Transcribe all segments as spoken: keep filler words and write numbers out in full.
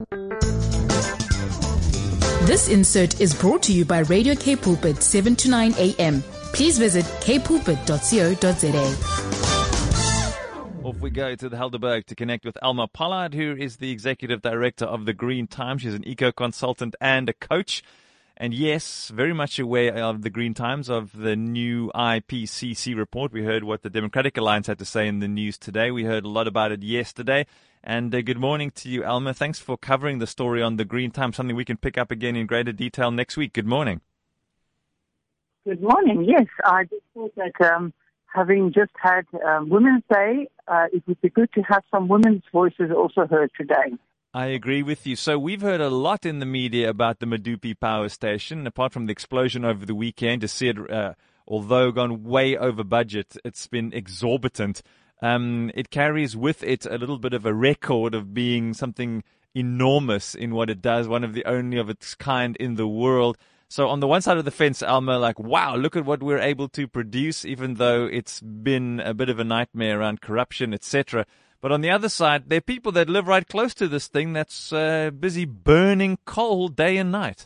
This insert is brought to you by Radio K Pulpit, seven to nine a.m. Please visit k pulpit dot co dot za. Off we go to the Helderberg to connect with Alma Pollard, who is the Executive Director of the Green Times. She's an eco-consultant and a coach. And yes, very much aware of the Green Times, of the new I P C C report. We heard what the Democratic Alliance had to say in the news today. We heard a lot about it yesterday. And uh, good morning to you, Alma. Thanks for covering the story on the Green Times, something we can pick up again in greater detail next week. Good morning. Good morning. Yes, I just thought that um, having just had um, Women's Day, uh, it would be good to have some women's voices also heard today. I agree with you. So we've heard a lot in the media about the Medupi power station. Apart from the explosion over the weekend, to see it, uh, although gone way over budget, it's been exorbitant. Um, it carries with it a little bit of a record of being something enormous in what it does, one of the only of its kind in the world. So on the one side of the fence, Alma, like, wow, look at what we're able to produce, even though it's been a bit of a nightmare around corruption, et cetera. But on the other side, there are people that live right close to this thing that's uh, busy burning coal day and night.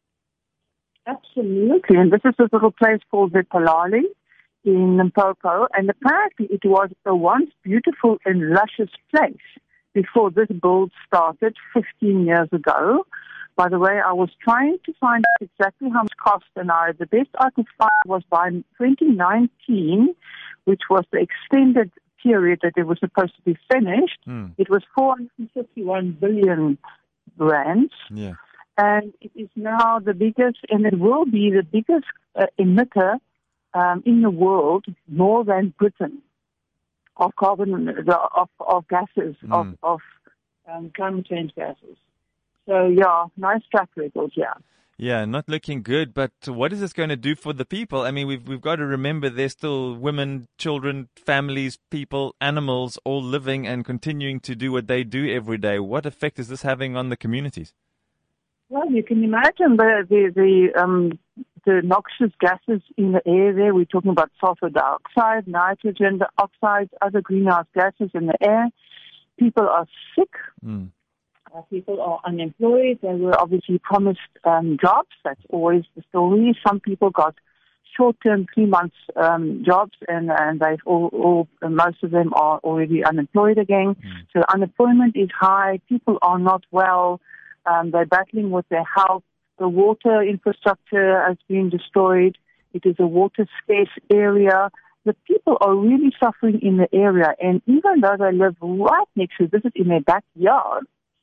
Absolutely. And this is this little place called Zepalali in Limpopo. And apparently it was a once beautiful and luscious place before this build started fifteen years ago. By the way, I was trying to find out exactly how much it cost, and I, the best I could find was by twenty nineteen, which was the extended period that it was supposed to be finished. Mm. It was four hundred fifty-one billion rands. Yeah. And it is now the biggest, and it will be the biggest uh, emitter um, in the world, more than Britain, of carbon, of, of gases, mm. of, of um, climate change gases. So, yeah, nice track record, yeah. Yeah, not looking good, but what is this going to do for the people? I mean, we've we've got to remember there's still women, children, families, people, animals all living and continuing to do what they do every day. What effect is this having on the communities? Well, you can imagine the the the, um, the noxious gases in the air there. We're talking about sulfur dioxide, nitrogen dioxide, other greenhouse gases in the air. People are sick. Mm. Uh, people are unemployed. They were obviously promised um, jobs. That's always the story. Some people got short-term, three months um, jobs, and and they've all, all most of them are already unemployed again. Mm. So unemployment is high. People are not well. Um, they're battling with their health. The water infrastructure has been destroyed. It is a water-scarce area. The people are really suffering in the area, and even though they live right next to this, is in their backyard,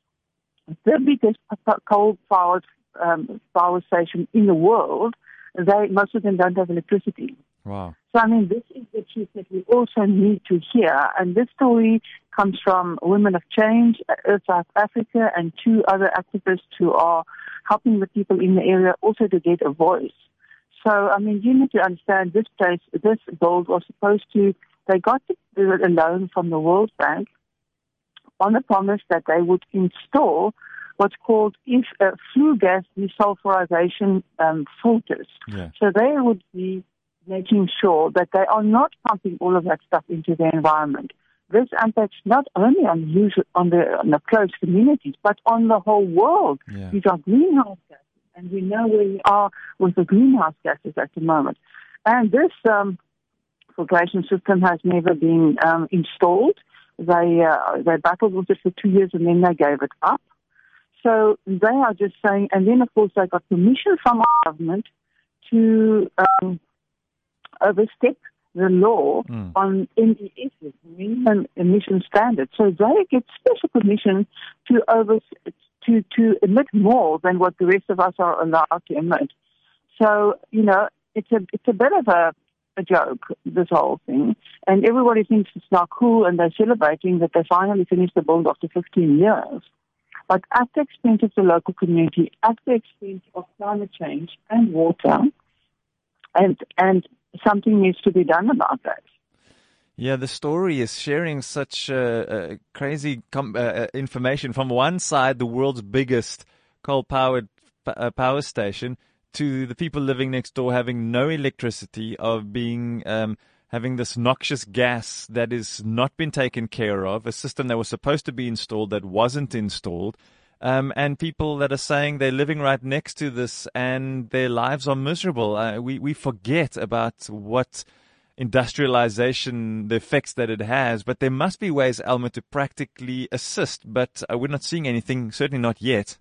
the biggest coal-powered um, power station in the world, they most of them don't have electricity. Wow. So, I mean, this is the truth that we also need to hear. And this story comes from Women of Change, Earth South Africa, and two other activists who are helping the people in the area also to get a voice. So, I mean, you need to understand this place, this build was supposed to, they got the, the loan from the World Bank on the promise that they would install what's called if, uh, flue gas desulfurization um, filters. Yeah. So they would be making sure that they are not pumping all of that stuff into the environment. This impacts not only on, usual, on, the, on the close communities, but on the whole world. Yeah. These are greenhouse gases, and we know where we are with the greenhouse gases at the moment. And this um, filtration system has never been um, installed. They uh, they battled with it for two years and then they gave it up. So they are just saying, and then of course they got permission from our government to um, overstep the law mm. on M E S, minimum emission standards. So they get special permission to over to to emit more than what the rest of us are allowed to emit. So you know, it's a it's a bit of a a joke, this whole thing. And everybody thinks it's now cool and they're celebrating that they finally finished the build after fifteen years. But at the expense of the local community, at the expense of climate change and water, and and something needs to be done about that. Yeah, the story is sharing such uh, uh, crazy com- uh, information. From one side, the world's biggest coal-powered p- uh, power station, to the people living next door having no electricity, of being um, having this noxious gas that is not been taken care of, a system that was supposed to be installed that wasn't installed. Um, and people that are saying they're living right next to this and their lives are miserable. Uh, we, we forget about what industrialization, the effects that it has, but there must be ways, Alma, to practically assist, but uh, we're not seeing anything, certainly not yet.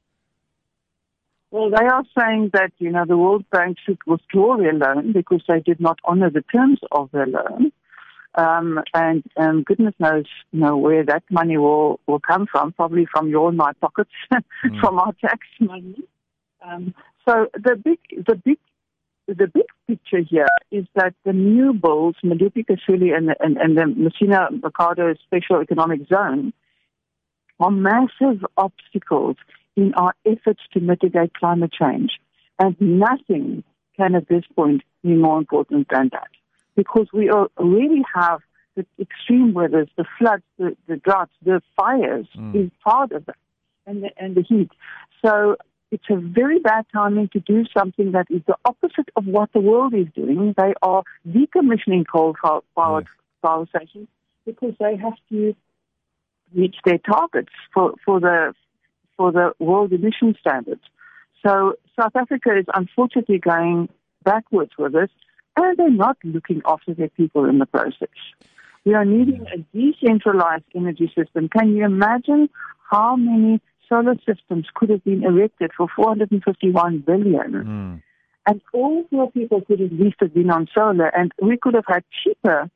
Well, they are saying that, you know, the World Bank should withdraw their loan because they did not honor the terms of their loan. Um, and um, goodness knows, you know, where that money will, will come from, probably from your and my pockets, mm. from our tax money. Um, so the big, the big, the big picture here is that the new bills, Medupi, Kasuli, and, and, and the Messina Mercado Special Economic Zone, are massive obstacles in our efforts to mitigate climate change. And nothing can at this point be more important than that. Because we already have the extreme weathers, the floods, the, the droughts, the fires mm. is part of that, and the, and the heat. So it's a very bad timing to do something that is the opposite of what the world is doing. They are decommissioning coal-powered yes. power stations because they have to reach their targets for, for the for the world emission standards. So South Africa is unfortunately going backwards with this, and they're not looking after their people in the process. We are needing a decentralized energy system. Can you imagine how many solar systems could have been erected for four hundred fifty-one billion dollars? Mm. And all your people could at least have been on solar, and we could have had cheaper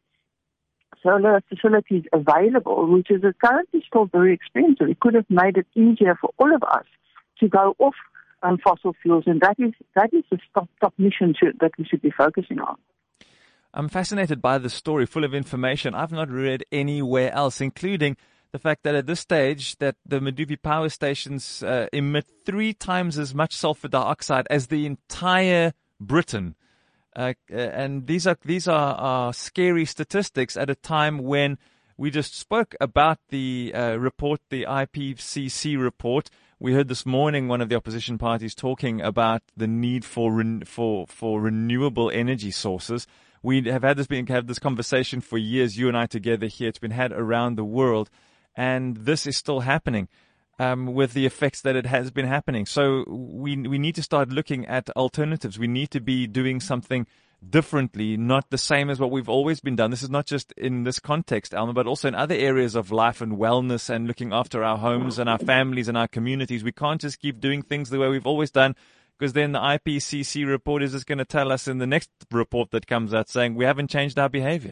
solar facilities available, which is currently still very expensive. It could have made it easier for all of us to go off Um, fossil fuels, and that is that is the top, top mission to, that we should be focusing on. I'm fascinated by the story, full of information I've not read anywhere else, including the fact that at this stage that the Medupi power stations uh, emit three times as much sulfur dioxide as the entire Britain. Uh, and these are these are, are scary statistics at a time when we just spoke about the uh, report, the I P C C report. We heard this morning one of the opposition parties talking about the need for re- for for renewable energy sources. We have had this been have this conversation for years, you and I together here. It's been had around the world, and this is still happening um, with the effects that it has been happening. So we we need to start looking at alternatives. We need to be doing something differently, not the same as what we've always been done. This is not just in this context, Alma, but also in other areas of life and wellness and looking after our homes and our families and our communities. We can't just keep doing things the way we've always done, because then the I P C C report is just going to tell us in the next report that comes out saying we haven't changed our behavior.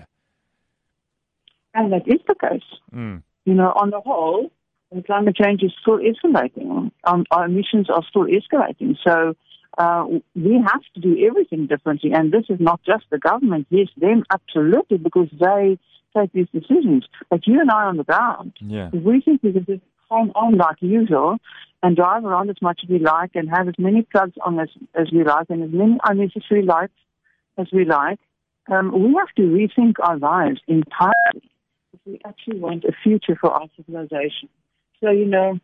And that is the case. Mm. You know, on the whole, climate change is still escalating. Um, our emissions are still escalating. So Uh, we have to do everything differently, and this is not just the government. Yes, them absolutely, because they take these decisions. But you and I on the ground, yeah. if we think we can just hang on like usual and drive around as much as we like and have as many plugs on as, as we like and as many unnecessary lights as we like, um, we have to rethink our lives entirely if we actually want a future for our civilization. So, you know,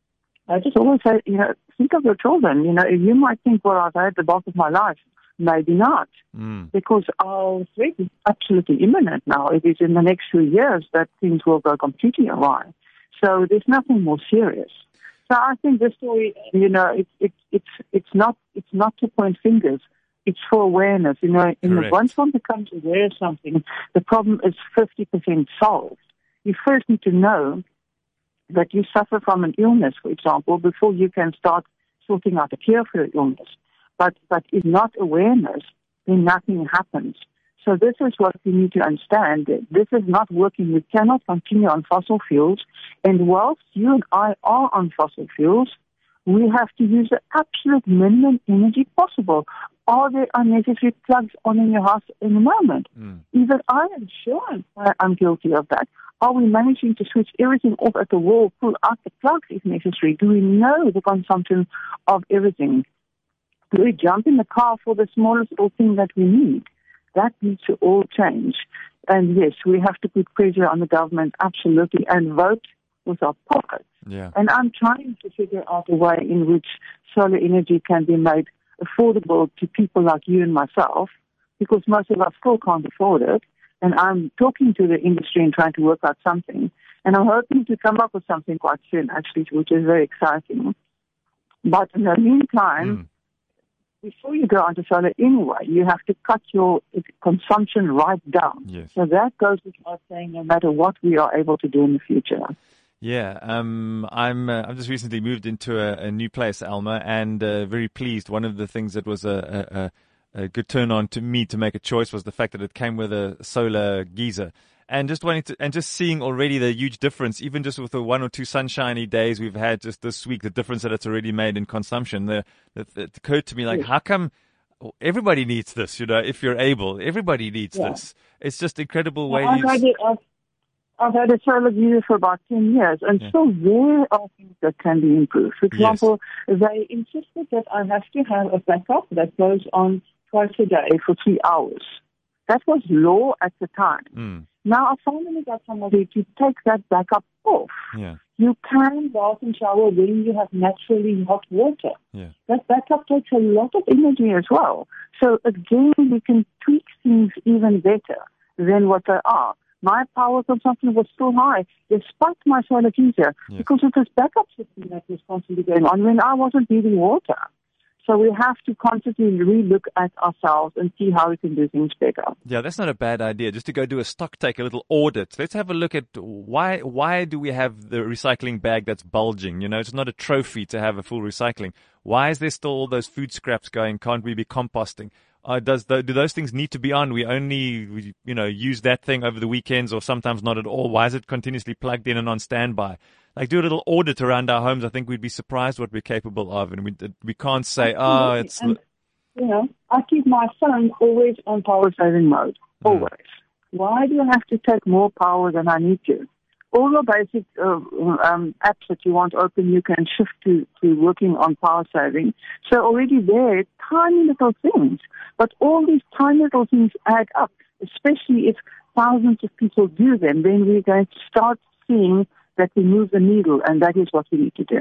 I just always say, you know, think of your children. You know, you might think, well, I've had the bulk of my life. Maybe not. Mm. Because our threat is absolutely imminent now. It is in the next few years that things will go completely awry. So there's nothing more serious. So I think this story, you know, it's it's it's it's not it's not to point fingers. It's for awareness. You know, in the, once one becomes aware of something, the problem is fifty percent solved. You first need to know that you suffer from an illness, for example, before you can start sorting out a cure for your illness. But but if not awareness, then nothing happens. So this is what we need to understand. This is not working. We cannot continue on fossil fuels. And whilst you and I are on fossil fuels, we have to use the absolute minimum energy possible. Are there unnecessary plugs on in your house in the moment? Mm. Even I am sure I'm guilty of that. Are we managing to switch everything off at the wall, pull out the plugs if necessary? Do we know the consumption of everything? Do we jump in the car for the smallest little thing that we need? That needs to all change. And yes, we have to put pressure on the government, absolutely, and vote with our pockets. Yeah. And I'm trying to figure out a way in which solar energy can be made affordable to people like you and myself, because most of us still can't afford it. And I'm talking to the industry and trying to work out something. And I'm hoping to come up with something quite soon, actually, which is very exciting. But in the meantime, mm. before you go onto solar anyway, you have to cut your consumption right down. Yes. So that goes without saying, no matter what we are able to do in the future. Yeah, um, I'm. Uh, I've just recently moved into a, a new place, Alma, and uh, very pleased. One of the things that was a, a, a good turn on to me to make a choice was the fact that it came with a solar geyser. And just wanting to, and just seeing already the huge difference, even just with the one or two sunshiny days we've had just this week, the difference that it's already made in consumption. The, the, it occurred to me, like, how come everybody needs this? You know, if you're able, everybody needs yeah. this. It's just incredible way. Well, I've, had it, I've, I've had a solar geyser for about ten years, and yeah. so there are things that can be improved. For example, yes. they insisted that I have to have a backup that goes on twice a day for three hours. That was law at the time. Mm. Now, I finally got somebody to take that backup off. Yeah. You can bath and shower when you have naturally hot water. Yeah. That backup takes a lot of energy as well. So, again, we can tweak things even better than what they are. My power consumption was still high, despite my solar geyser, yes. because of this backup system that was constantly going on when I wasn't needing water. So we have to constantly relook at ourselves and see how we can do things better. Yeah, that's not a bad idea. Just to go do a stock take, a little audit. Let's have a look at why why do we have the recycling bag that's bulging? You know, it's not a trophy to have a full recycling. Why is there still all those food scraps going? Can't we be composting? Uh, does the, do those things need to be on? We only, you know, use that thing over the weekends or sometimes not at all. Why is it continuously plugged in and on standby? Like, do a little audit around our homes. I think we'd be surprised what we're capable of. And we we can't say, oh, it's... And, you know, I keep my phone always on power saving mode. Always. Mm. Why do I have to take more power than I need to? All the basic uh, um, apps that you want open, you can shift to, to working on power saving. So already there, tiny little things. But all these tiny little things add up, especially if thousands of people do them. Then we're going to start seeing that we move the needle, and that is what we need to do.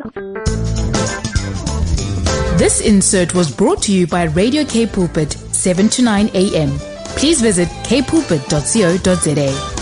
This insert was brought to you by Radio K Pulpit, seven to nine a.m. Please visit k pulpit dot co dot za.